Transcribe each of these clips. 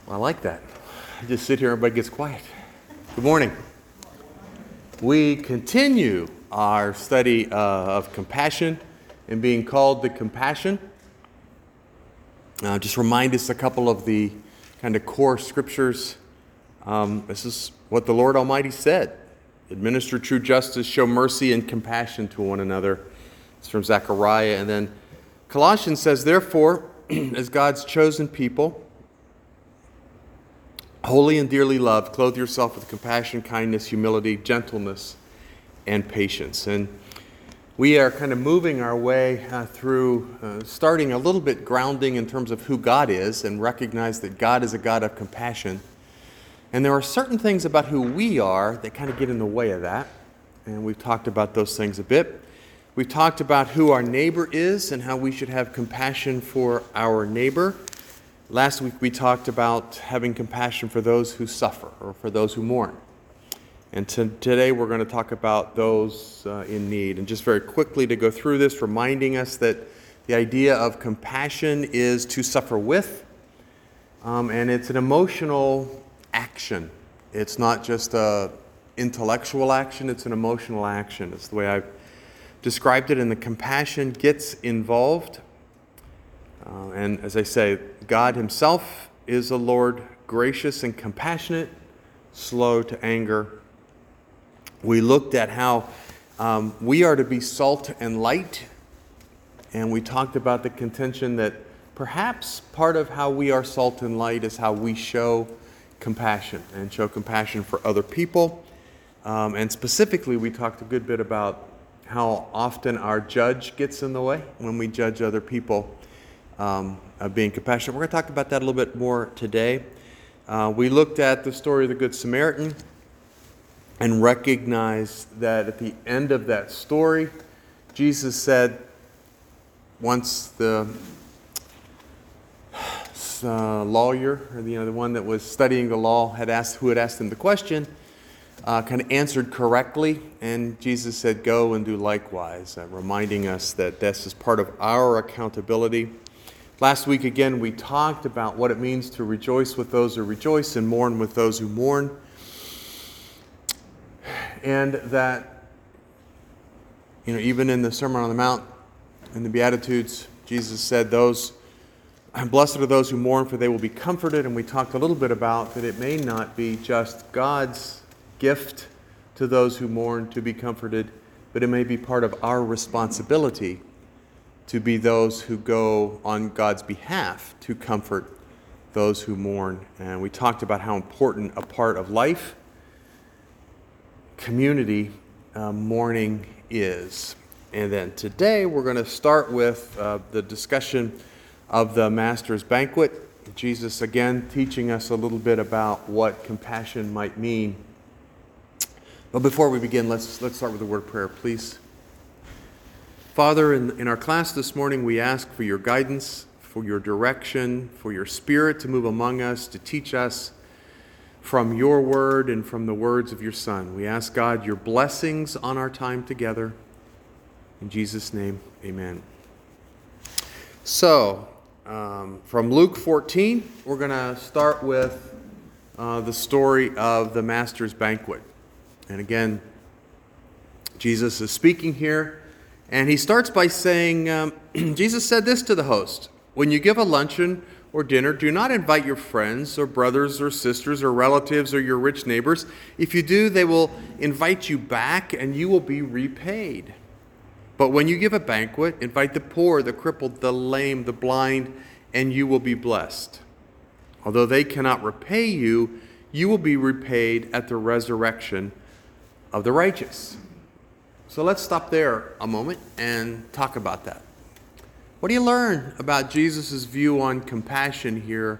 I like that. I just sit here and everybody gets quiet. Good morning. We continue our study of compassion and being called to compassion. Just remind us a couple of the kind of core scriptures. This is what the Lord Almighty said. Administer true justice, show mercy and compassion to one another. It's from Zechariah. And then Colossians says, therefore, as God's chosen people, holy and dearly loved, clothe yourself with compassion, kindness, humility, gentleness, and patience. And we are kind of moving our way through starting a little bit grounding in terms of who God is and recognize that God is a God of compassion. And there are certain things about who we are that kind of get in the way of that. And we've talked about those things a bit. We've talked about who our neighbor is and how we should have compassion for our neighbor. Last week we talked about having compassion for those who suffer or for those who mourn. And today we're going to talk about those in need. And just very quickly to go through this, reminding us that the idea of compassion is to suffer with, and it's an emotional action. It's not just an intellectual action, it's an emotional action. It's the way I've described it, and the compassion gets involved. And as I say, God himself is a Lord gracious and compassionate, slow to anger. We looked at how we are to be salt and light, and we talked about the contention that perhaps part of how we are salt and light is how we show compassion and show compassion for other people. And specifically, we talked a good bit about how often our judge gets in the way when we judge other people of being compassionate. We're going to talk about that a little bit more today. We looked at the story of the Good Samaritan and recognized that at the end of that story, Jesus said, once the lawyer, or the one that was studying the law, who had asked him the question, kind of answered correctly, and Jesus said, go and do likewise, reminding us that this is part of our accountability. Last week, again, we talked about what it means to rejoice with those who rejoice and mourn with those who mourn. And that, even in the Sermon on the Mount, in the Beatitudes, Jesus said, blessed are those who mourn, for they will be comforted. And we talked a little bit about that it may not be just God's gift to those who mourn to be comforted, but it may be part of our responsibility to be those who go on God's behalf to comfort those who mourn. And we talked about how important a part of life, community, mourning is. And then today we're going to start with the discussion of the Master's Banquet. Jesus again teaching us a little bit about what compassion might mean. But before we begin, let's start with a word of prayer, please. Father, in our class this morning, we ask for your guidance, for your direction, for your Spirit to move among us, to teach us from your word and from the words of your Son. We ask, God, your blessings on our time together. In Jesus' name, amen. So, from Luke 14, we're going to start with the story of the Master's Banquet. And again, Jesus is speaking here. And he starts by saying, Jesus said this to the host, when you give a luncheon or dinner, do not invite your friends or brothers or sisters or relatives or your rich neighbors. If you do, they will invite you back and you will be repaid. But when you give a banquet, invite the poor, the crippled, the lame, the blind, and you will be blessed. Although they cannot repay you, you will be repaid at the resurrection of the righteous. So let's stop there a moment and talk about that. What do you learn about Jesus' view on compassion here?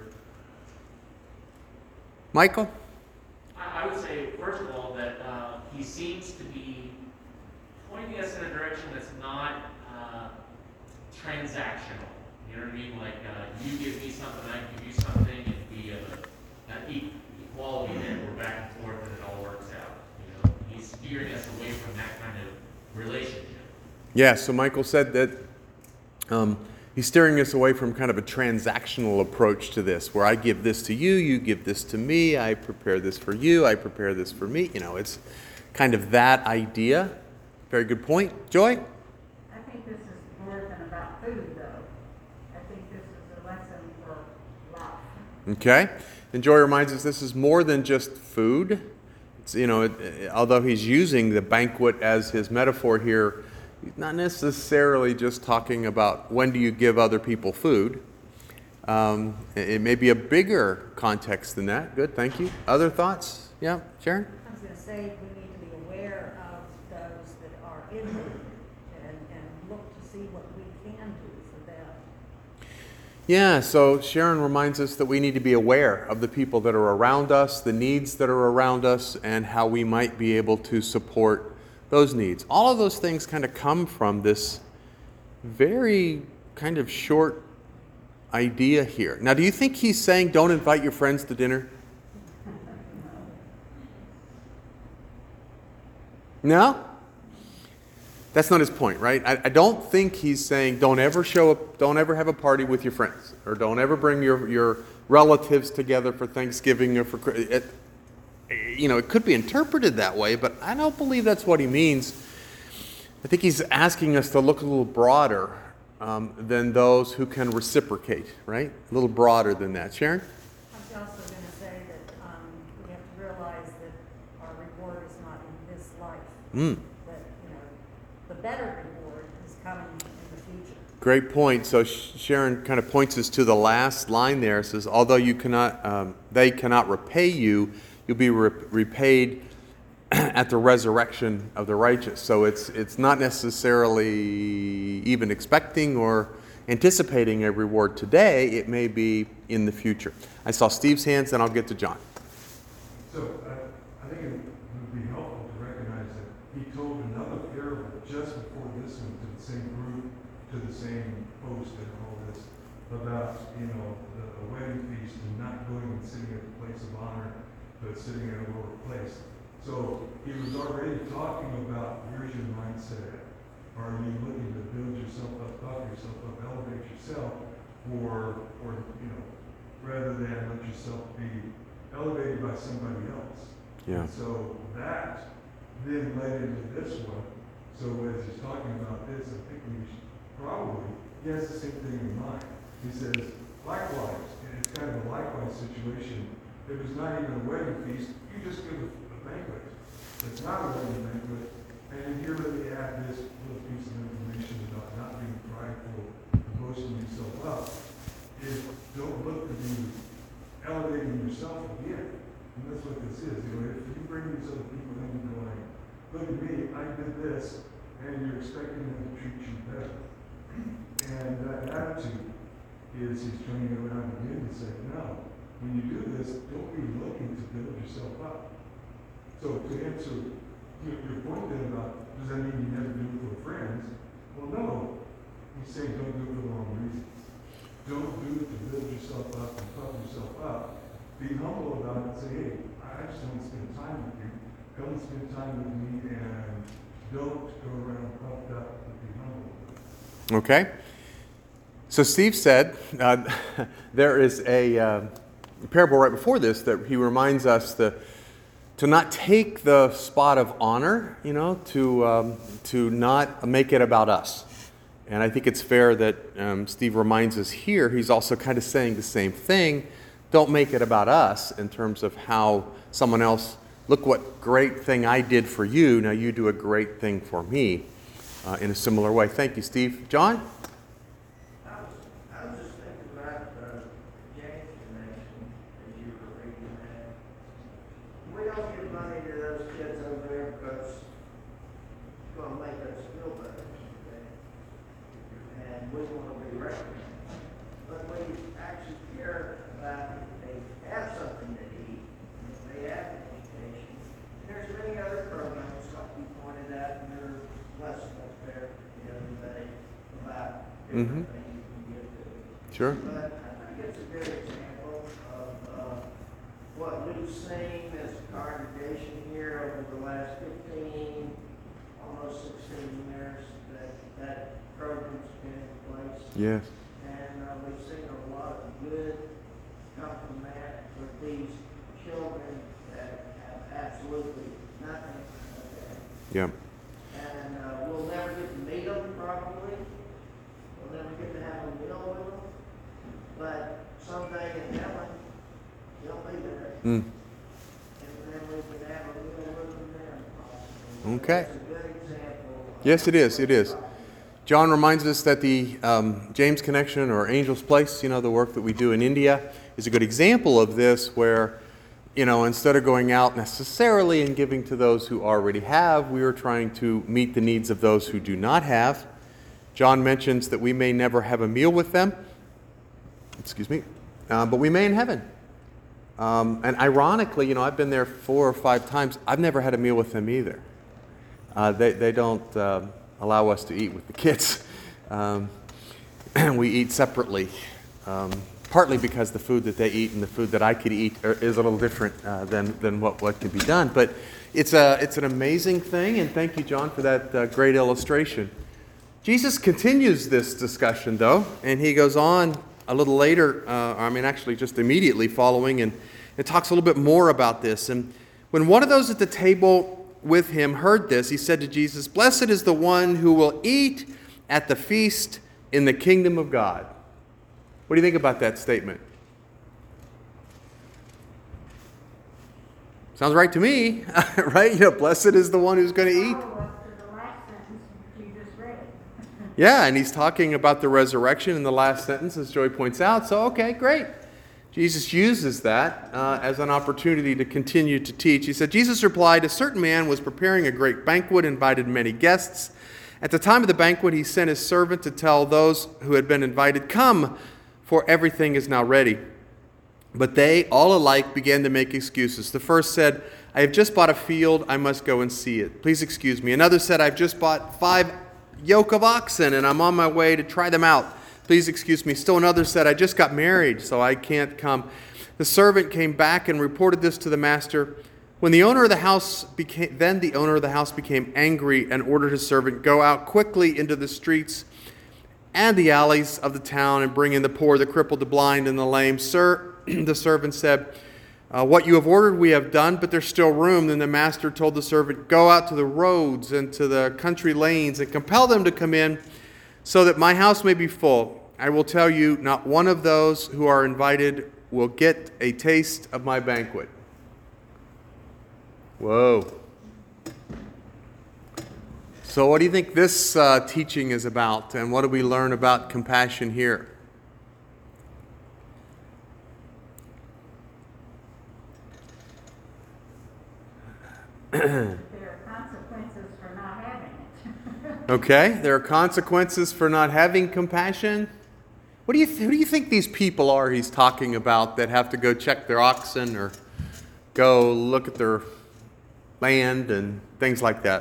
Michael? I would say, first of all, that he seems to be pointing us in a direction that's not transactional. You know what I mean? Like, you give me something, I give you something, and we have an equality there. We're back and forth, and it all works out. He's steering us away from that kind of relationship. Yeah, so Michael said that He's steering us away from kind of a transactional approach to this, where I give this to you, you give this to me, I prepare this for you, I prepare this for me. It's kind of that idea. Very good point. Joy? I think this is more than about food, though. I think this is a lesson for life. Okay. And Joy reminds us this is more than just food. It's, although he's using the banquet as his metaphor here, he's not necessarily just talking about when do you give other people food. It may be a bigger context than that. Good, thank you. Other thoughts? Yeah, Sharon? I was going to say we need to be aware of those that are in need and look to see what we can do for them. Yeah, so Sharon reminds us that we need to be aware of the people that are around us, the needs that are around us, and how we might be able to support those needs. All of those things kind of come from this very kind of short idea here. Now, do you think he's saying don't invite your friends to dinner? No? That's not his point, right? I don't think he's saying don't ever show up, don't ever have a party with your friends, or don't ever bring your relatives together for Thanksgiving or for it could be interpreted that way, but I don't believe that's what he means. I think he's asking us to look a little broader than those who can reciprocate, right? A little broader than that. Sharon? I was also going to say that we have to realize that our reward is not in this life. That, the better reward is coming in the future. Great point. So Sharon kind of points us to the last line there. It says, although they cannot repay you, you'll be repaid at the resurrection of the righteous. So it's not necessarily even expecting or anticipating a reward today. It may be in the future. I saw Steve's hands, and I'll get to John. So I think it would be helpful to recognize that he told another parable just before this one to the same group, to the same host and all this, about, the wedding feast and not going and sitting at the place of honor, but sitting in a lower place. So he was already talking about where's your mindset at? Are you looking to build yourself up, elevate yourself, or rather than let yourself be elevated by somebody else? Yeah. And so that then led into this one. So as he's talking about this, I think we should probably, he has the same thing in mind. He says, likewise, and it's kind of a likewise situation. If it's not even a wedding feast, you just give a banquet. It's not a wedding banquet. And here let me add this little piece of information about not being prideful and boasting yourself up. Is don't look to be elevating yourself again. And that's what this is. If you bring these other people in and going, look at me, I did this, and you're expecting them to treat you better. And that attitude is he's turning it around again and saying, no. When you do this, don't be looking to build yourself up. So to answer your point then about, does that mean you never do it for friends? Well, no. He's saying don't do it for the wrong reasons. Don't do it to build yourself up and puff yourself up. Be humble about it and say, hey, I just want to spend time with you. Come and spend time with me, and don't go around puffed up, but be humble. Okay. So Steve said there is a parable right before this that he reminds us to not take the spot of honor, to not make it about us. And I think it's fair that Steve reminds us here, he's also kind of saying the same thing. Don't make it about us in terms of how someone else, look what great thing I did for you, now you do a great thing for me in a similar way. Thank you, Steve. John? I was just thinking about James connection as you were reading that. We don't give money to those kids over there because it's going to make us feel better. Okay? And we want to be recognized. But we actually care about if they have something to eat, if they have an education. And there's many other programs, like you pointed out in your lesson up there the other day, about different things. Sure. But I think it's a good example of what we've seen as a congregation here over the last 15, almost 16 years that program's been in place. Yes. Yeah. And we'll never get to meet them probably. We'll never get to have a meal with them. But someday in heaven, they'll be there. Mm. And then we can have a meal with them then. Okay. It's a good example. Yes, it is. It is. John reminds us that the James Connection, or Angel's Place, the work that we do in India, is a good example of this, where, instead of going out necessarily and giving to those who already have, we are trying to meet the needs of those who do not have. John mentions that we may never have a meal with them, but we may in heaven. And ironically, I've been there 4 or 5 times. I've never had a meal with them either. They don't allow us to eat with the kids. We eat separately, partly because the food that they eat and the food that I could eat is a little different than what can be done. But it's an amazing thing, and thank you, John, for that great illustration. Jesus continues this discussion, though, and he goes on a little later, actually just immediately following, and it talks a little bit more about this. And when one of those at the table with him heard this, he said to Jesus, "Blessed is the one who will eat at the feast in the kingdom of God." What do you think about that statement? Sounds right to me, right? Blessed is the one who's going to eat. Follow up to the last sentence you just read. Yeah, and he's talking about the resurrection in the last sentence, as Joy points out. So, okay, great. Jesus uses that as an opportunity to continue to teach. He said, Jesus replied, "A certain man was preparing a great banquet, invited many guests. At the time of the banquet, he sent his servant to tell those who had been invited, 'Come, for everything is now ready.' But they, all alike, began to make excuses. The first said, 'I have just bought a field. I must go and see it. Please excuse me.' Another said, 'I've just bought 5 yoke of oxen, and I'm on my way to try them out. Please excuse me.' Still another said, 'I just got married, so I can't come.' The servant came back and reported this to the master. When the owner of the house became angry and ordered his servant, 'Go out quickly into the streets and the alleys of the town and bring in the poor, the crippled, the blind, and the lame.' 'Sir,' the servant said, 'What you have ordered we have done, but there's still room.' Then the master told the servant, 'Go out to the roads and to the country lanes and compel them to come in, so that my house may be full. I will tell you, not one of those who are invited will get a taste of my banquet.'" Whoa. So what do you think this teaching is about, and what do we learn about compassion here? There are consequences for not having it. Okay, there are consequences for not having compassion. Who do you think these people are he's talking about that have to go check their oxen or go look at their land and things like that?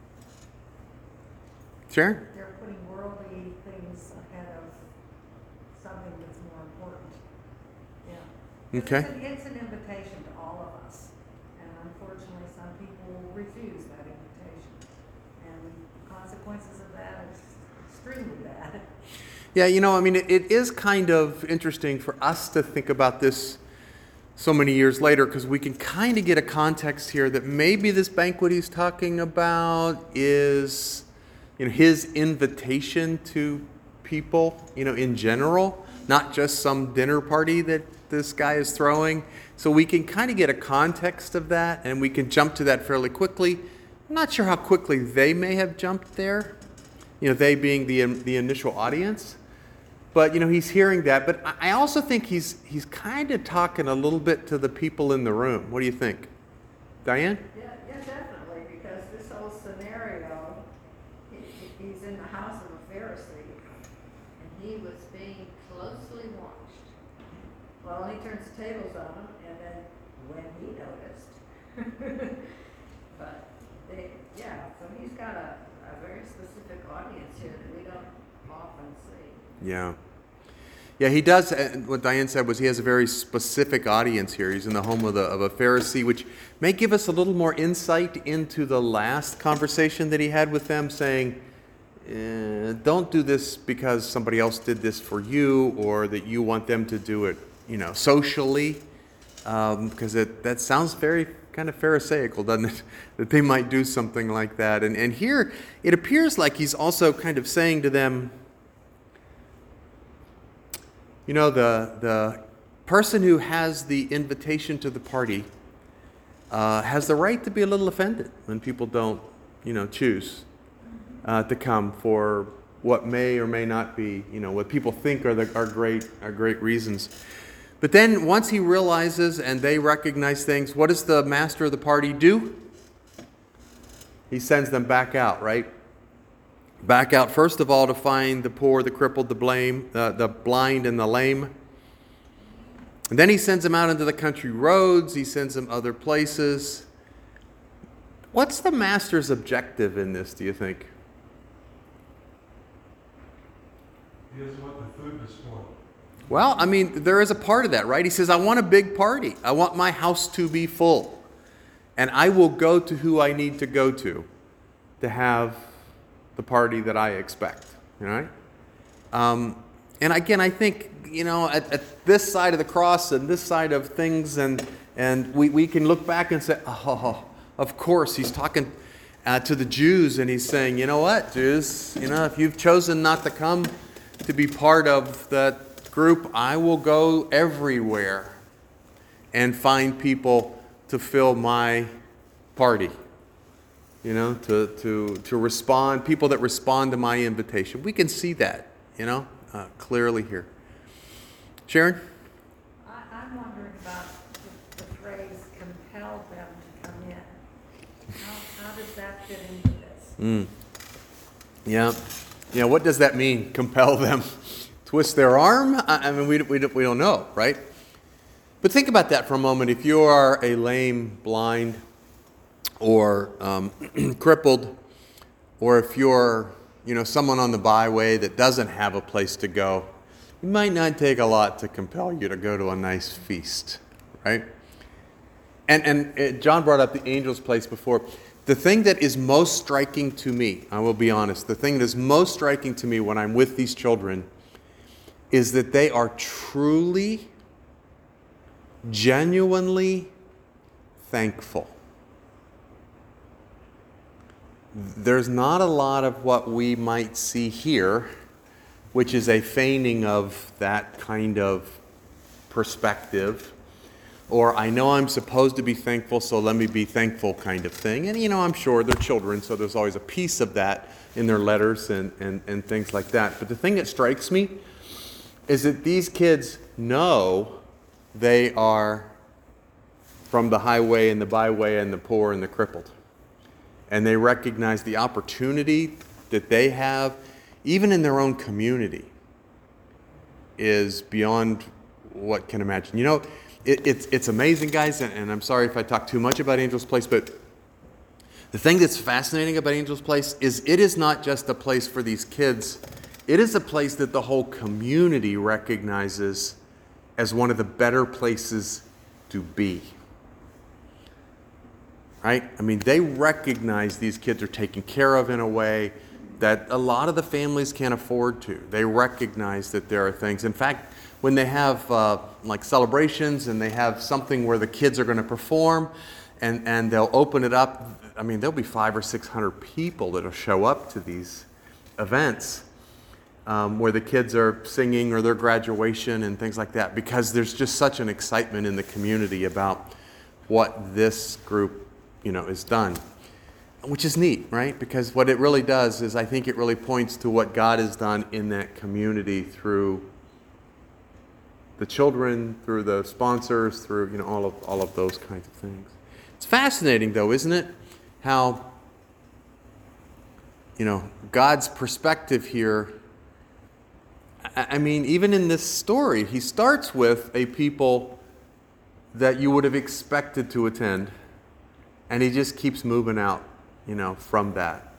Sharon? They're putting worldly things ahead of something that's more important. Yeah. Okay. It's an invitation to all of us, and unfortunately, some people refuse that invitation, and the consequences of that is extremely bad. Yeah, it is kind of interesting for us to think about this so many years later, because we can kind of get a context here that maybe this banquet he's talking about is his invitation to people, in general, not just some dinner party that this guy is throwing. So we can kind of get a context of that, and we can jump to that fairly quickly. I'm not sure how quickly they may have jumped there, they being the initial audience. But, he's hearing that. But I also think he's kind of talking a little bit to the people in the room. What do you think? Diane? Yeah, definitely, because this whole scenario, he's in the house of a Pharisee, and he was being closely watched. Well, he turns the tables on him, and then when he noticed. But so he's got a very specific audience here that we don't often see. Yeah. Yeah, he does. What Diane said was he has a very specific audience here. He's in the home of a Pharisee, which may give us a little more insight into the last conversation that he had with them, saying, don't do this because somebody else did this for you, or that you want them to do it, socially, because that sounds very kind of pharisaical, doesn't it? That they might do something like that. And here it appears like he's also kind of saying to them, you know, the person who has the invitation to the party has the right to be a little offended when people don't, you know, choose to come for what may or may not be, you know, what people think are great reasons. But then once he realizes and they recognize things, what does the master of the party do? He sends them back out, right? Back out, first of all, to find the poor, the crippled, the blind, and the lame. And then he sends them out into the country roads. He sends them other places. What's the master's objective in this, do you think? He doesn't want the food to spoil. Well, I mean, there is a part of that, right? He says, I want a big party. I want my house to be full. And I will go to who I need to go to have the party that I expect. Right? And again, I think, you know, at this side of the cross and this side of things, and we can look back and say, oh, of course, he's talking to the Jews, and he's saying, you know what, Jews, you know, if you've chosen not to come to be part of that group, I will go everywhere and find people to fill my party. You know, to respond, people that respond to my invitation. We can see that, you know, clearly here. Sharon? I'm wondering about the phrase compel them to come in. How does that fit into this? Yeah. Yeah, what does that mean? Compel them? Twist their arm? I mean, we don't know, right? But think about that for a moment. If you are a lame, blind, or crippled, or if you're, you know, someone on the byway that doesn't have a place to go, it might not take a lot to compel you to go to a nice feast, right? And John brought up the angel's place before. The thing that is most striking to me, I will be honest, the thing that is most striking to me when I'm with these children is that they are truly, genuinely thankful. There's not a lot of what we might see here, which is a feigning of that kind of perspective, or I know I'm supposed to be thankful, so let me be thankful kind of thing. And, you know, I'm sure they're children, so there's always a piece of that in their letters and things like that. But the thing that strikes me is that these kids know they are from the highway and the byway and the poor and the crippled. And they recognize the opportunity that they have, even in their own community, is beyond what can imagine. You know, it's amazing, guys, and I'm sorry if I talk too much about Angel's Place, but the thing that's fascinating about Angel's Place is it is not just a place for these kids. It is a place that the whole community recognizes as one of the better places to be. Right? I mean, they recognize these kids are taken care of in a way that a lot of the families can't afford to. They recognize that there are things. In fact, when they have like celebrations and they have something where the kids are going to perform and they'll open it up, I mean, there'll be 500 or 600 people that'll show up to these events where the kids are singing or their graduation and things like that, because there's just such an excitement in the community about what this group, you know, is done. Which is neat, right? Because what it really does is I think it really points to what God has done in that community through the children, through the sponsors, through, you know, all of those kinds of things. It's fascinating though, isn't it? How, you know, God's perspective here, I mean, even in this story, he starts with a people that you would have expected to attend, and he just keeps moving out, you know, from that.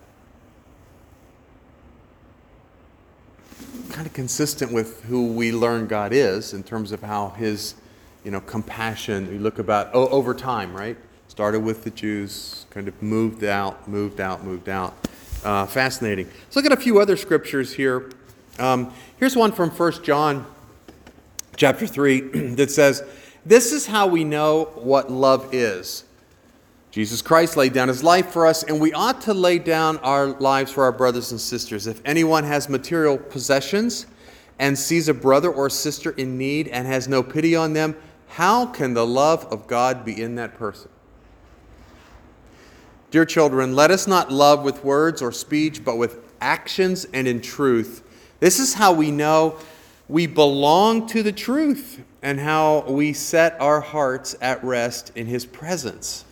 Kind of consistent with who we learn God is in terms of how his, you know, compassion, we look about over time, right? Started with the Jews, kind of moved out. Fascinating. Let's look at a few other scriptures here. Here's one from 1 John chapter 3 that says, "This is how we know what love is. Jesus Christ laid down his life for us, and we ought to lay down our lives for our brothers and sisters. If anyone has material possessions and sees a brother or sister in need and has no pity on them, how can the love of God be in that person? Dear children, let us not love with words or speech, but with actions and in truth. This is how we know we belong to the truth and how we set our hearts at rest in his presence.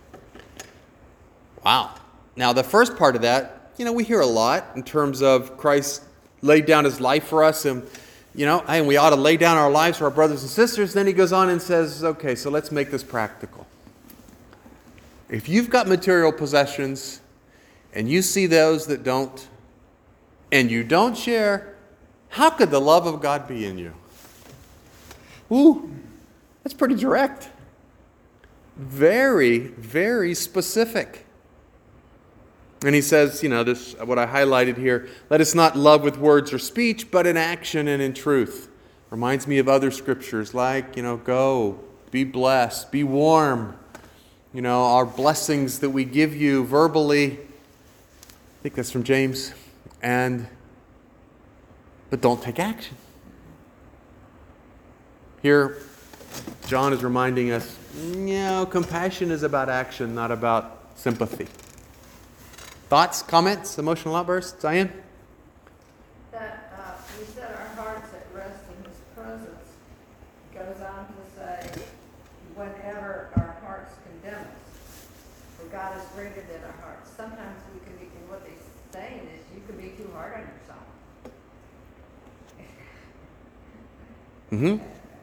Wow. Now, the first part of that, we hear a lot in terms of Christ laid down his life for us, and, and we ought to lay down our lives for our brothers and sisters. Then he goes on and says, okay, so let's make this practical. If you've got material possessions and you see those that don't, and you don't share, how could the love of God be in you? Ooh, that's pretty direct. Very, very specific. And he says, this, what I highlighted here, let us not love with words or speech, but in action and in truth. Reminds me of other scriptures like, go, be blessed, be warm. Our blessings that we give you verbally. I think that's from James. But don't take action. Here, John is reminding us, compassion is about action, not about sympathy. Thoughts, comments, emotional outbursts? Diane? That we set our hearts at rest in his presence. It goes on to say, whenever our hearts condemn us, for God is greater than our hearts. Sometimes we can be, and what they're saying is, you can be too hard on yourself. Mm-hmm.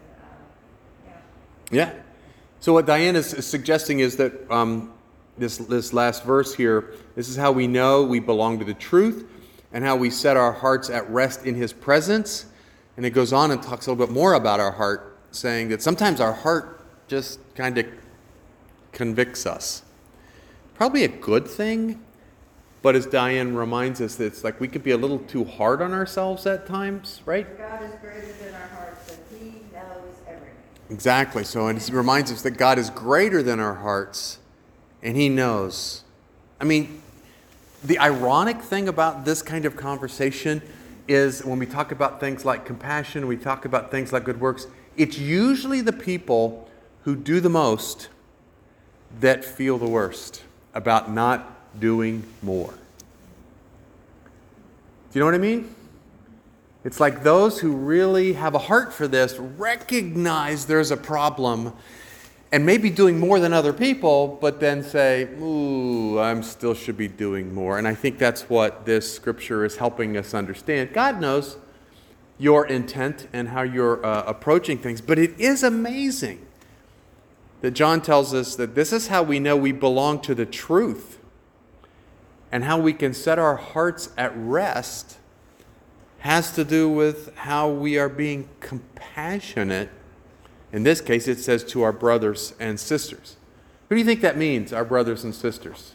Yeah. Yeah. So what Diane is suggesting is that this last verse here, this is how we know we belong to the truth and how we set our hearts at rest in his presence. And it goes on and talks a little bit more about our heart, saying that sometimes our heart just kind of convicts us. Probably a good thing, but as Diane reminds us, it's like we could be a little too hard on ourselves at times, right? God is greater than our hearts, and he knows everything. Exactly. So it reminds us that God is greater than our hearts, and he knows. I mean, the ironic thing about this kind of conversation is when we talk about things like compassion, we talk about things like good works, it's usually the people who do the most that feel the worst about not doing more. Do you know what I mean? It's like those who really have a heart for this recognize there's a problem and maybe doing more than other people, but then say, ooh, I still should be doing more. And I think that's what this scripture is helping us understand. God knows your intent and how you're approaching things, but it is amazing that John tells us that this is how we know we belong to the truth and how we can set our hearts at rest has to do with how we are being compassionate. In this case, it says to our brothers and sisters. Who do you think that means, our brothers and sisters?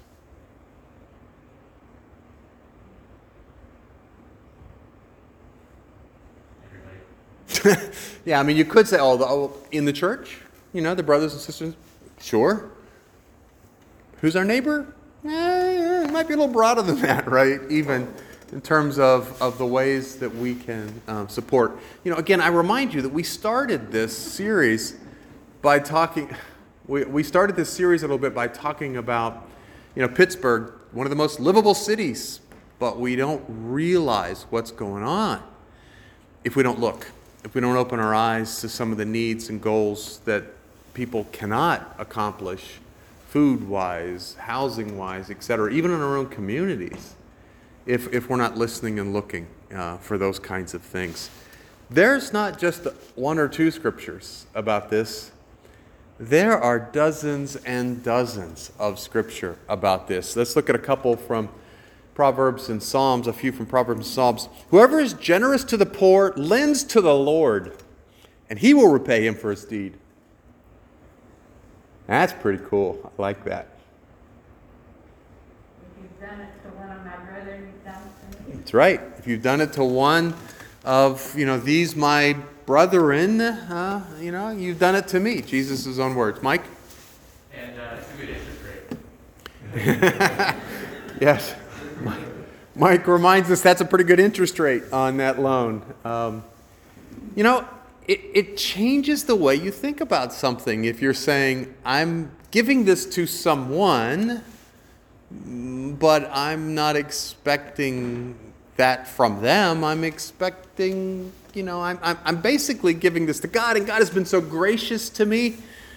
Everybody. Yeah, I mean, you could say, in the church, the brothers and sisters, sure. Who's our neighbor? It might be a little broader than that, right? Even in terms of the ways that we can support. Again, I remind you that we started this series by talking, we started this series a little bit by talking about, Pittsburgh, one of the most livable cities, but we don't realize what's going on if we don't look, if we don't open our eyes to some of the needs and goals that people cannot accomplish food-wise, housing-wise, etc., even in our own communities. If we're not listening and looking for those kinds of things. There's not just one or two scriptures about this. There are dozens and dozens of scripture about this. Let's look at a couple from Proverbs and Psalms, a few from Proverbs and Psalms. Whoever is generous to the poor lends to the Lord, and he will repay him for his deed. That's pretty cool. I like that. If you've done it to one of my brothers, you've done it to me. That's right. If you've done it to one of, these my brethren, you've done it to me. Jesus' own words. Mike? And it's a good interest rate. Yes. Mike reminds us that's a pretty good interest rate on that loan. It changes the way you think about something. If you're saying, I'm giving this to someone, but I'm not expecting that from them. I'm expecting, I'm basically giving this to God, and God has been so gracious to me.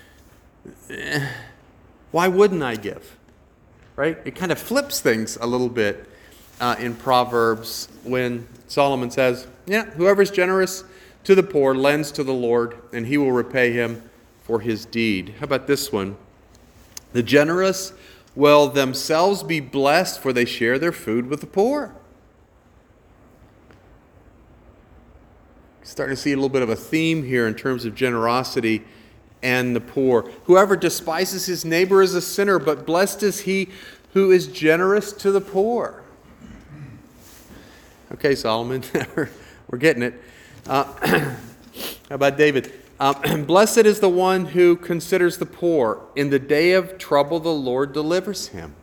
Why wouldn't I give? Right? It kind of flips things a little bit in Proverbs when Solomon says, whoever's generous to the poor lends to the Lord, and he will repay him for his deed. How about this one? The generous will themselves be blessed, for they share their food with the poor. Starting to see a little bit of a theme here in terms of generosity and the poor. Whoever despises his neighbor is a sinner, but blessed is he who is generous to the poor. Okay, Solomon, we're getting it. How about David? Blessed is the one who considers the poor. In the day of trouble, the Lord delivers him.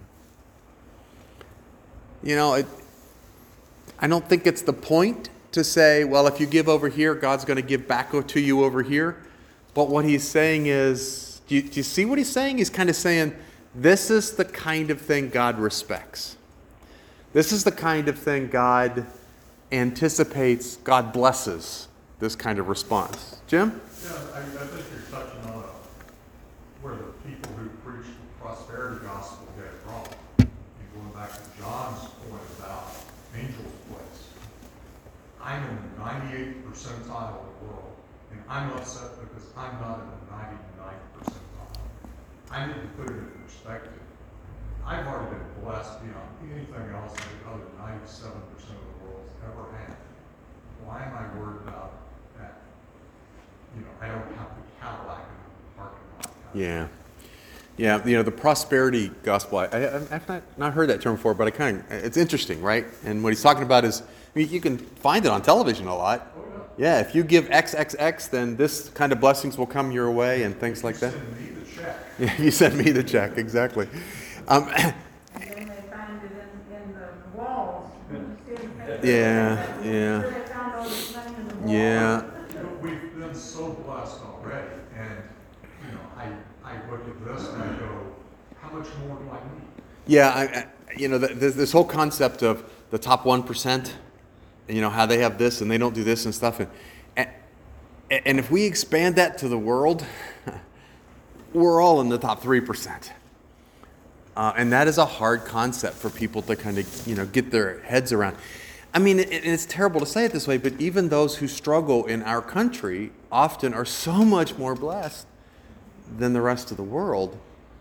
I don't think it's the point to say, well, if you give over here, God's going to give back to you over here. But what he's saying is, do you see what he's saying? He's kind of saying, this is the kind of thing God respects. This is the kind of thing God anticipates, God blesses this kind of response. Jim? Yeah, I think you're touching on where the people who preach the prosperity gospel get it wrong. And going back to John's point about angels' place. I'm in the 98th percentile of the world, and I'm upset because I'm not in the 99th percentile. I need to put it in perspective. I've already been blessed beyond anything else that the other 97% of the world's ever had. Why am I worried about that? I don't have the Cadillac in the parking lot. Yeah. Yeah, the prosperity gospel, I've not heard that term before, but it's interesting, right? And what he's talking about is, you can find it on television a lot. Oh, yeah. Yeah, if you give XXX, then this kind of blessings will come your way and things like that. Send me the check. Yeah, you send me the check, exactly. And then they find it in the walls. Yeah. They found all this money in the walls. Yeah. We've been so blessed already, and I look at this and I go, how much more do I need? Yeah, this whole concept of the top 1%, and how they have this and they don't do this and stuff, and if we expand that to the world, we're all in the top 3%. And that is a hard concept for people to kind of, get their heads around. I mean, it's terrible to say it this way, but even those who struggle in our country often are so much more blessed than the rest of the world.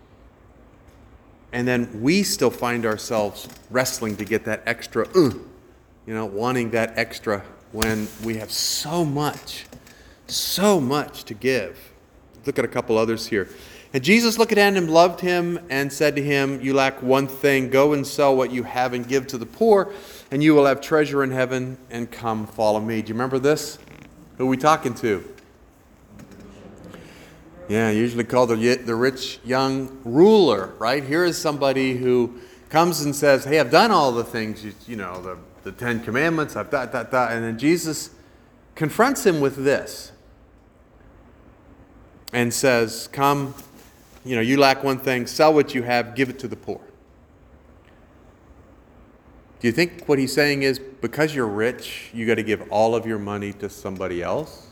And then we still find ourselves wrestling to get that extra, wanting that extra when we have so much to give. Look at a couple others here. And Jesus looked at him, loved him, and said to him, you lack one thing. Go and sell what you have and give to the poor, and you will have treasure in heaven, and come follow me. Do you remember this? Who are we talking to? Yeah, usually called the rich young ruler, right? Here is somebody who comes and says, hey, I've done all the things, the 10 Commandments, I've done. And then Jesus confronts him with this and says, come, you lack one thing, sell what you have, give it to the poor. Do you think what he's saying is, because you're rich, you got to give all of your money to somebody else?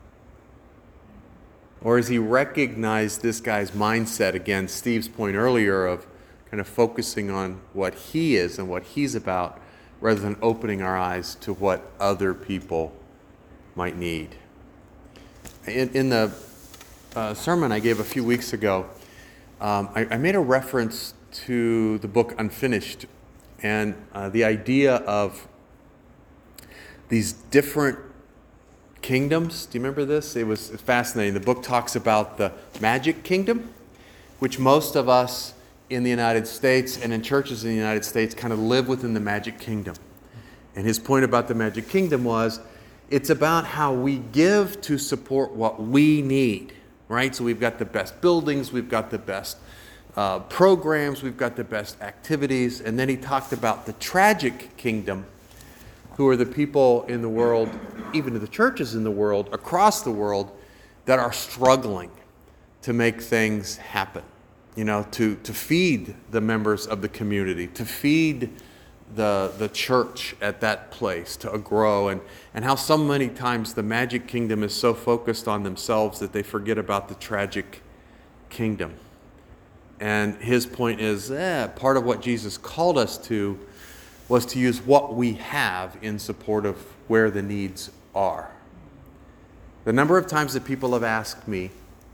Or has he recognized this guy's mindset, again, Steve's point earlier of kind of focusing on what he is and what he's about, rather than opening our eyes to what other people might need? In the sermon I gave a few weeks ago, I made a reference to the book Unfinished, and the idea of these different kingdoms. Do you remember this? It was fascinating. The book talks about the magic kingdom, which most of us in the United States and in churches in the United States kind of live within the magic kingdom. And his point about the magic kingdom was, it's about how we give to support what we need, right? So we've got the best buildings, we've got the best programs, we've got the best activities. And then he talked about the tragic kingdom, who are the people in the world, even the churches in the world, across the world, that are struggling to make things happen. You know, to feed the members of the community, to feed the church at that place, to grow, and how so many times the magic kingdom is so focused on themselves that they forget about the tragic kingdom. And his point is, part of what Jesus called us to was to use what we have in support of where the needs are. The number of times that people have asked me,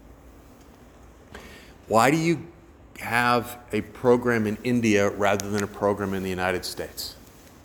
why do you have a program in India rather than a program in the United States?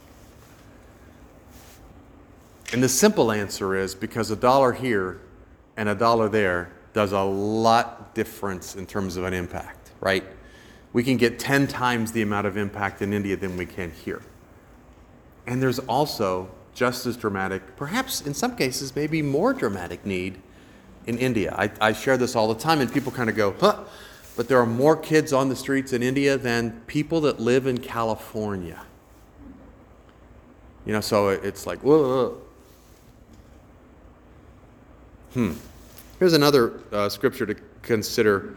And the simple answer is because $1 here and $1 there does a lot difference in terms of an impact, right? We can get 10 times the amount of impact in India than we can here. And there's also just as dramatic, perhaps in some cases maybe more dramatic need in India. I share this all the time and people kind of go, huh? But there are more kids on the streets in India than people that live in California. You know, so it's like, whoa. Here's another scripture to consider.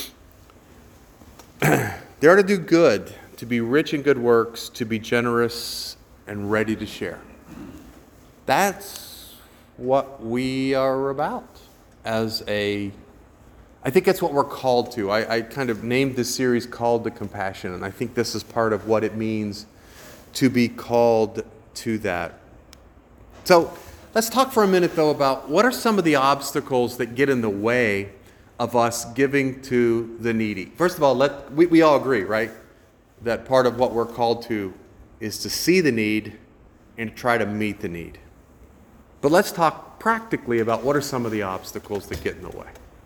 They are to do good, to be rich in good works, to be generous and ready to share. That's what we are about as I think that's what we're called to. I kind of named this series Called to Compassion, and I think this is part of what it means to be called to that. So let's talk for a minute, though, about what are some of the obstacles that get in the way of us giving to the needy. First of all, we all agree, right, that part of what we're called to is to see the need and try to meet the need. But let's talk practically about what are some of the obstacles that get in the way.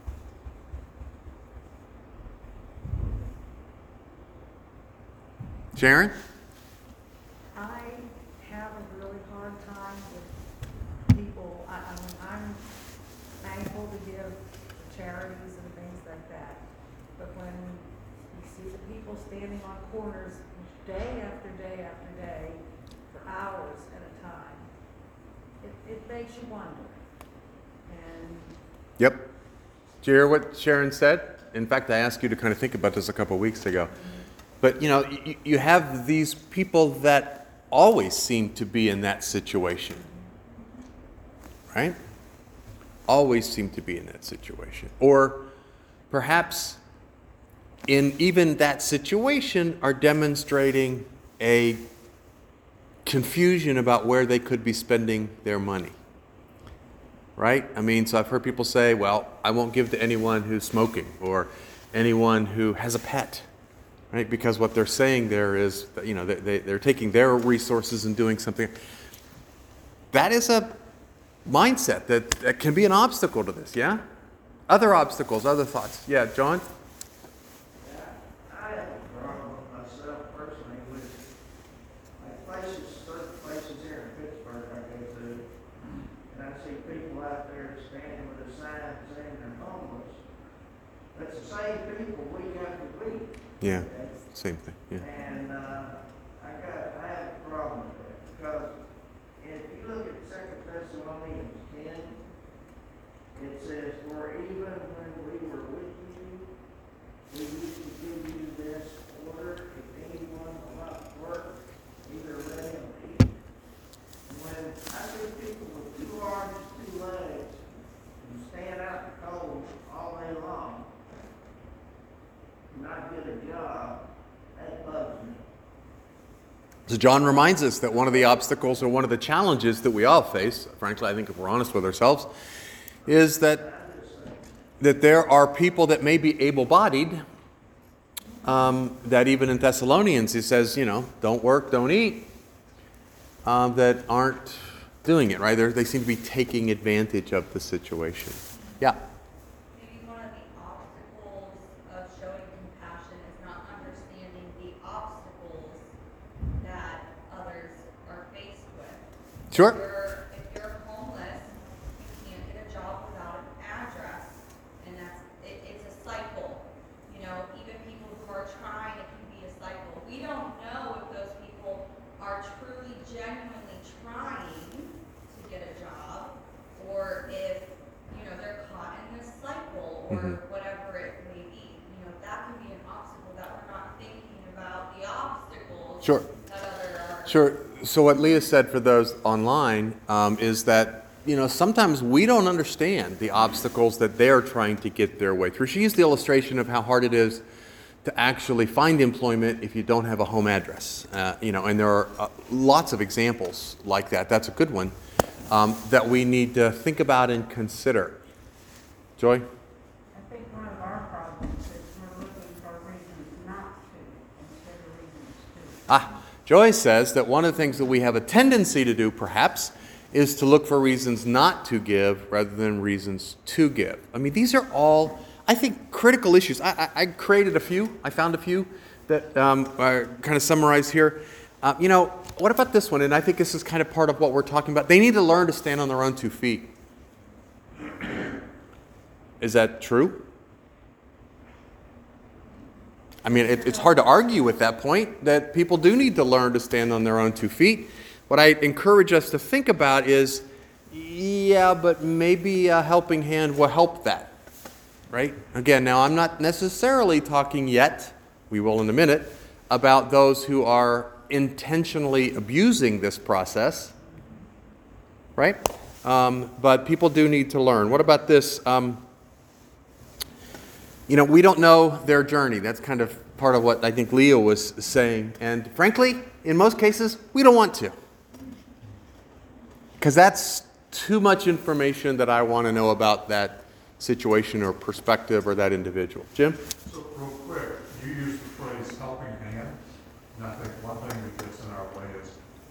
Sharon? I have a really hard time with people, I mean, I'm thankful to give to charities and things like that. But when you see the people standing on corners day after day after day for hours at a time, it makes you wonder. And Yep. Did you hear what Sharon said? In fact, I asked you to kind of think about this a couple of weeks ago. But, you know, you have these people that always seem to be in that situation, right? Always seem to be in that situation. Or perhaps in even that situation are demonstrating a confusion about where they could be spending their money, right? I mean, so I've heard people say, well, I won't give to anyone who's smoking or anyone who has a pet. Right? Because what they're saying there is, that, you know, they're taking their resources and doing something. That is a mindset that can be an obstacle to this, yeah? Other obstacles, other thoughts. Yeah, John? Yeah, I have a problem with myself personally with like certain places here in Pittsburgh I go to, and I see people out there standing with a sign saying they're homeless. That's the same people week after week. Yeah, same thing, yeah. And I have a problem with that because if you look at 2 Thessalonians 10, it says, "For even when we were with you, we used to give you this order: if anyone will not work, either let him eat." When I see people with 2 arms, 2 legs, and stand out in the cold all day long, not get a job, that bugs me. So John reminds us that one of the obstacles or one of the challenges that we all face, frankly, I think if we're honest with ourselves, is that there are people that may be able-bodied, that even in Thessalonians he says, you know, don't work, don't eat, that aren't doing it, right? They seem to be taking advantage of the situation. Yeah. Maybe one of the obstacles of showing compassion is not understanding the obstacles that others are faced with. Sure. If you're homeless, you can't get a job without an address, and it's a cycle. You know, even people who or Mhm. whatever it may be. You know, that can be an obstacle that we're not thinking about the obstacles Sure. that other are. Sure. So what Leah said for those online is that, you know, sometimes we don't understand the obstacles that they're trying to get their way through. She used the illustration of how hard it is to actually find employment if you don't have a home address. You know, and there are lots of examples like that. That's a good one that we need to think about and consider. Joy? I think one of our problems is we're looking for reasons not to instead of reasons to. Joy says that one of the things that we have a tendency to do, perhaps, is to look for reasons not to give rather than reasons to give. I mean, these are all, I think, critical issues. I created a few. I found a few that are kind of summarized here. You know, what about this one? And I think this is kind of part of what we're talking about. They need to learn to stand on their own 2 feet. Is that true? I mean, it's hard to argue with that point, that people do need to learn to stand on their own 2 feet. What I encourage us to think about is, yeah, but maybe a helping hand will help that, right? Again, now I'm not necessarily talking yet, we will in a minute, about those who are intentionally abusing this process, right? But people do need to learn. What about this? You know, we don't know their journey. That's kind of part of what I think Leo was saying. And frankly, in most cases, we don't want to. Because that's too much information that I want to know about that situation or perspective or that individual. Jim? So real quick, you use the phrase helping hand, and I think one thing that gets in our way is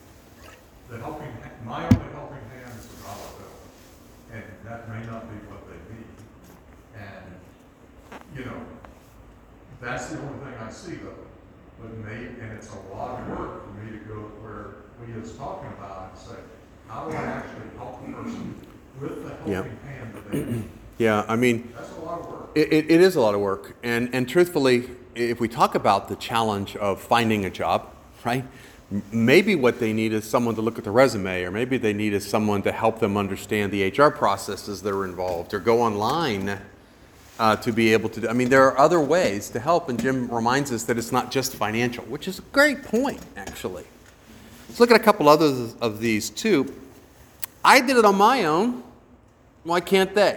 my only helping hand is a dollar bill, and that may not be what they need. And, you know, that's the only thing I see though. And it's a lot of work for me to go where Leah is talking about and say, how do I actually help the person with the helping hand that they need? Yeah, I mean, That's a lot of work. it is a lot of work. And truthfully, if we talk about the challenge of finding a job, right? Maybe what they need is someone to look at the resume, or maybe they need is someone to help them understand the HR processes that are involved, or go online to be able to do. I mean, there are other ways to help, and Jim reminds us that it's not just financial, which is a great point, actually. Let's look at a couple others of these, too. I did it on my own. Why can't they?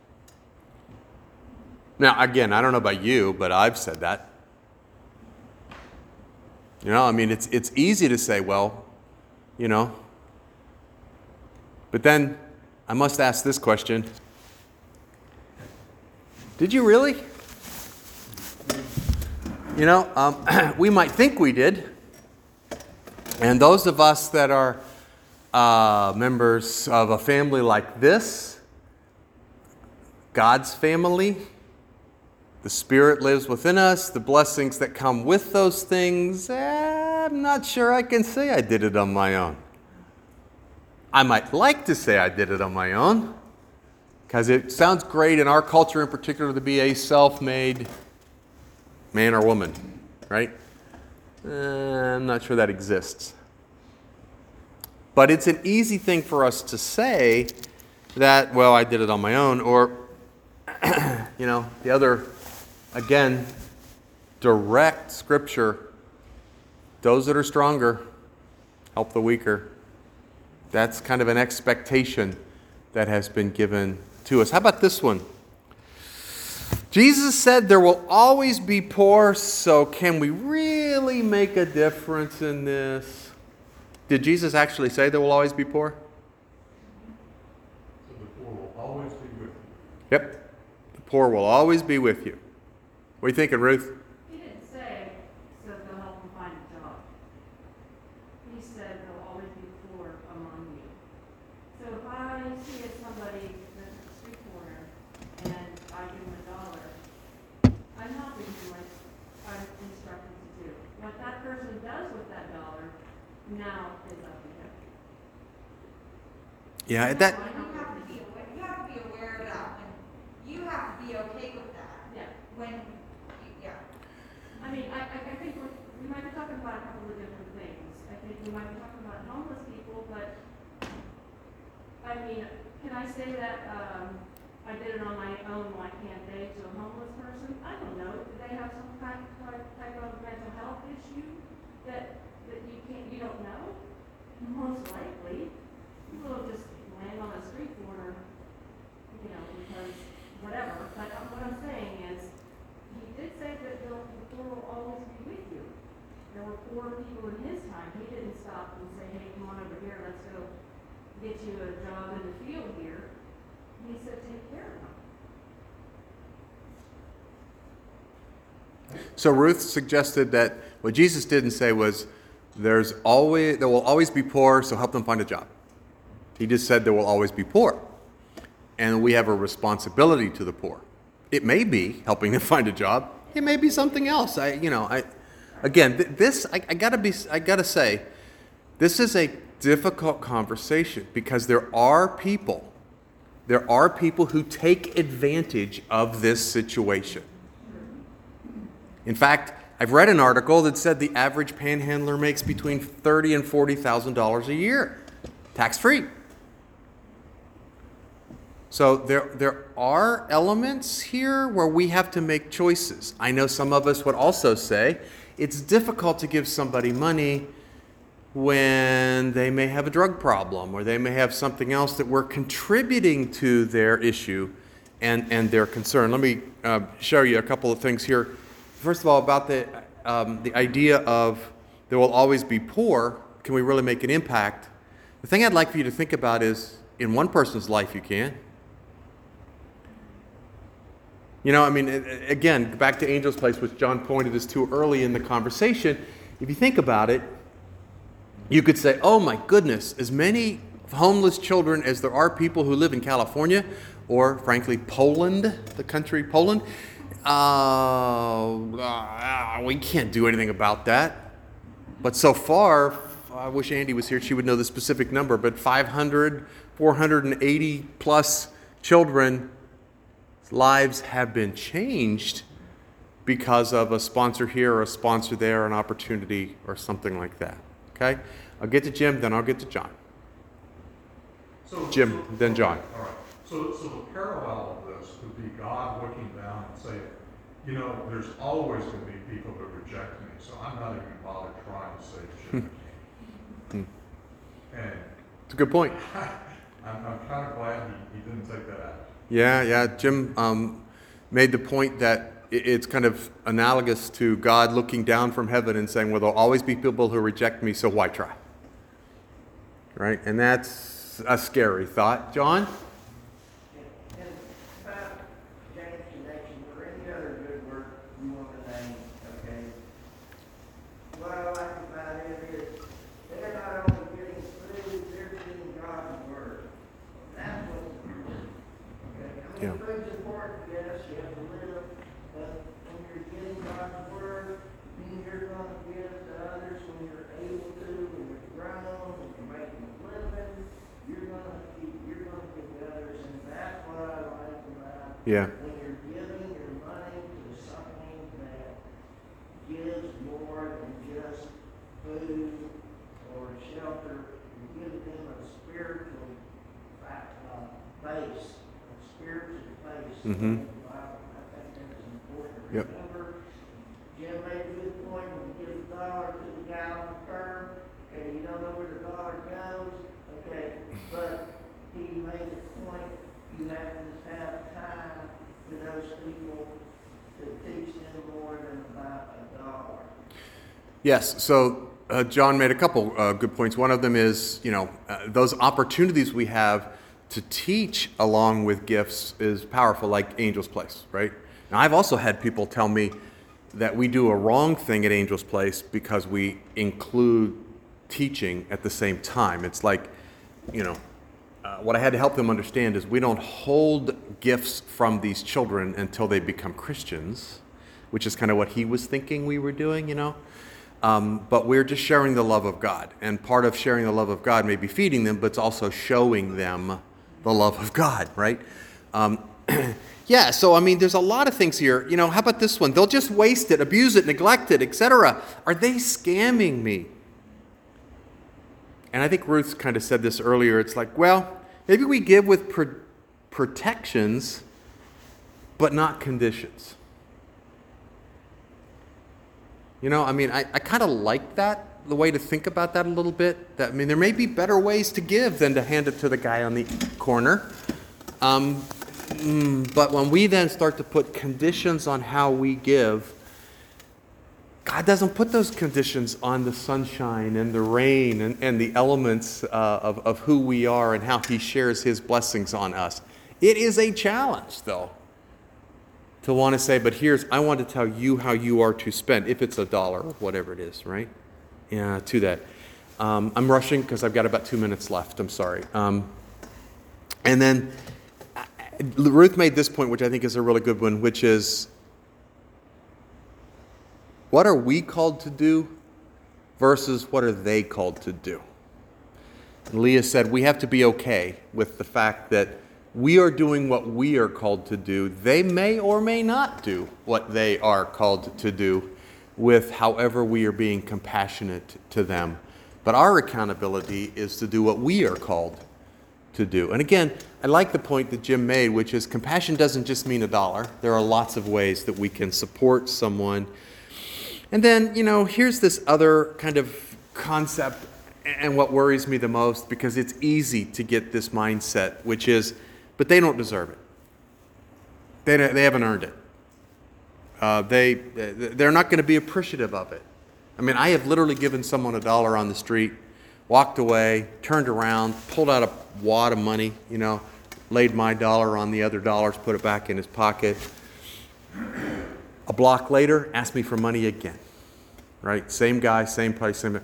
Now, again, I don't know about you, but I've said that. You know, I mean, it's easy to say, well, you know. But then I must ask this question. Did you really? You know, we might think we did. And those of us that are members of a family like this, God's family, the Spirit lives within us, the blessings that come with those things, I'm not sure I can say I did it on my own. I might like to say I did it on my own, because it sounds great in our culture in particular to be a self-made man or woman, right? I'm not sure that exists. But it's an easy thing for us to say that, well, I did it on my own, or, you know, the other, again, direct scripture, those that are stronger help the weaker. That's kind of an expectation that has been given to us. How about this one? Jesus said there will always be poor, so can we really make a difference in this? Did Jesus actually say there will always be poor? So the poor will always be with you. Yep. The poor will always be with you. What are you thinking, Ruth? He didn't say, so they'll help them find a job. He said there'll always be poor among you. So if I see somebody that's at the street corner and I give him $1, I'm helping him like I'm instructed to do. What that person does with that dollar now is up to him. Yeah, that. You have to be aware of that, and you have to be okay with that. Yeah. I I mean, I think we might be talking about a couple of different things. I think we might be talking about homeless people, but I mean, can I say that I did it on my own when why can't they to a homeless person? I don't know. Do they have some type of mental health issue that you don't know? Most likely. You will just land on a street corner, because whatever. But what I'm saying is, he did say that the poor will always be with you. There were poor people in his time. He didn't stop and say, hey, come on over here, let's go get you a job in the field here. He said, take care of them. So Ruth suggested that what Jesus didn't say was, there will always be poor, so help them find a job. He just said there will always be poor. And we have a responsibility to the poor. It may be helping them find a job. It may be something else. I gotta say, this is a difficult conversation because there are people who take advantage of this situation. In fact, I've read an article that said the average panhandler makes between $30,000 and $40,000 a year, tax-free. So there are elements here where we have to make choices. I know some of us would also say it's difficult to give somebody money when they may have a drug problem or they may have something else that we're contributing to their issue and their concern. Let me show you a couple of things here. First of all, about the idea of there will always be poor, can we really make an impact? The thing I'd like for you to think about is, in one person's life you can. Again, back to Angel's Place, which John pointed us to early in the conversation. If you think about it, you could say, oh my goodness, as many homeless children as there are people who live in California, or frankly, Poland, the country Poland, we can't do anything about that. But so far, I wish Andy was here, she would know the specific number, but 480 plus children lives have been changed because of a sponsor here or a sponsor there, an opportunity or something like that. Okay? I'll get to Jim, then I'll get to John. Jim, then John. All right. So the parallel of this would be God looking down and saying, there's always going to be people that reject me, so I'm not even bother trying to save Jim. And it's a good point. I'm kind of glad he didn't take that action. Yeah. Jim made the point that it's kind of analogous to God looking down from heaven and saying, well, there'll always be people who reject me, so why try? Right? And that's a scary thought. John? And about James connection or any other good work you want to name, okay? What I like about it is they're not only getting food, they're getting God's word. That's what's important. Okay? Yeah. Food's important, yes, you have to live, but when you're getting God's word, then you're going to give to others when you're able to, when you're grown, when you're making a living, you're going to give to others, and that's what I like about Yeah. when you're giving your money to something that gives more than just food or shelter. You give them a spiritual base, a spiritual base. Mhm. I think that's important. Yep. Remember, Jim made a good point when you give $1 to the guy on the curb, okay, you don't know where the dollar goes, okay, but he made the point, you have to have time for those people to teach them more than about $1. Yes, so John made a couple good points. One of them is, those opportunities we have to teach along with gifts is powerful, like Angel's Place, right? Now, I've also had people tell me that we do a wrong thing at Angel's Place because we include teaching at the same time. It's like, what I had to help them understand is we don't hold gifts from these children until they become Christians, which is kind of what he was thinking we were doing, but we're just sharing the love of God. And part of sharing the love of God may be feeding them, but it's also showing them the love of God, right? Yeah, so there's a lot of things here. How about this one? They'll just waste it, abuse it, neglect it, etc. Are they scamming me? And I think Ruth kind of said this earlier. It's like, well, maybe we give with protections, but not conditions. You know, I mean, I kind of like that, the way to think about that a little bit. That, I mean, there may be better ways to give than to hand it to the guy on the corner. But when we then start to put conditions on how we give, God doesn't put those conditions on the sunshine and the rain and the elements of who we are and how He shares His blessings on us. It is a challenge, though, to want to say, but I want to tell you how you are to spend, if it's $1 or whatever it is, right? Yeah, to that. I'm rushing because I've got about 2 minutes left. I'm sorry. And then Ruth made this point, which I think is a really good one, which is, what are we called to do versus what are they called to do? And Leah said we have to be okay with the fact that we are doing what we are called to do. They may or may not do what they are called to do, with however we are being compassionate to them. But our accountability is to do what we are called to do. And again, I like the point that Jim made, which is compassion doesn't just mean $1. There are lots of ways that we can support someone. And then, you know, here's this other kind of concept, and what worries me the most, because it's easy to get this mindset, which is, but they don't deserve it. They haven't earned it. They're not going to be appreciative of it. I mean, I have literally given someone $1 on the street, walked away, turned around, pulled out a wad of money, you know, laid my dollar on the other dollars, put it back in his pocket. A block later, asked me for money again. Right? Same guy, same place, same.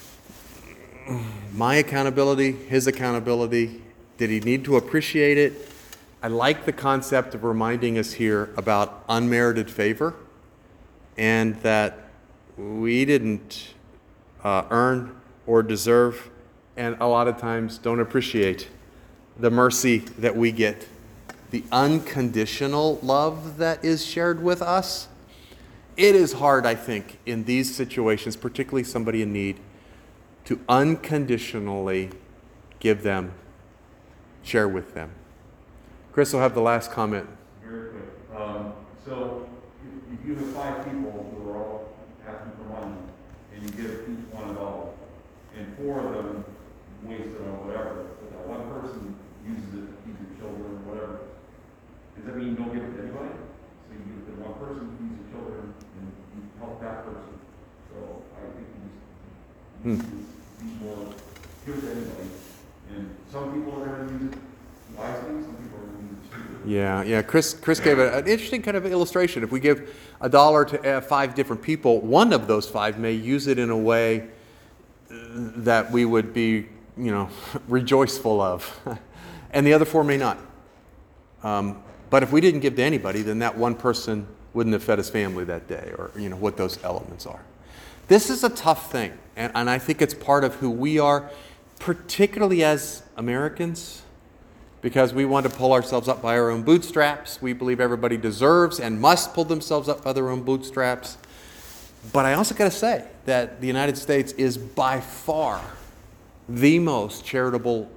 My accountability, his accountability. Did he need to appreciate it? I like the concept of reminding us here about unmerited favor, and that we didn't earn or deserve, and a lot of times don't appreciate the mercy that we get, the unconditional love that is shared with us. It is hard, I think, in these situations, particularly somebody in need, to unconditionally give them, share with them. Chris will have the last comment. Very quick. So if you have 5 people who are all asking for money, and you give each one $1, and 4 of them waste it on whatever, but that one person uses it to feed their children or whatever, does that mean you don't give it to anybody? So you give it to one person who feeds their children, and you help that person. So I think you just be more, give it to anybody. And some people are going to use it wisely, some people are going to use it stupidly. Yeah. Chris gave an interesting kind of illustration. If we give $1 to 5 different people, one of those 5 may use it in a way that we would be, you know, rejoiceful of, and the other 4 may not. But if we didn't give to anybody, then that one person wouldn't have fed his family that day, or, you know, what those elements are. This is a tough thing, and I think it's part of who we are, particularly as Americans, because we want to pull ourselves up by our own bootstraps. We believe everybody deserves and must pull themselves up by their own bootstraps. But I also got to say that the United States is by far the most charitable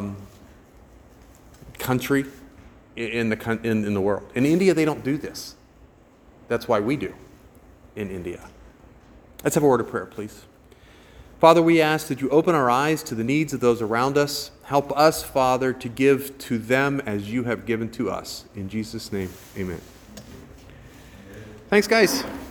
country in the world. In India, they don't do this. That's why we do in India. Let's have a word of prayer, please. Father, we ask that you open our eyes to the needs of those around us. Help us, Father, to give to them as you have given to us. In Jesus' name, amen. Thanks, guys.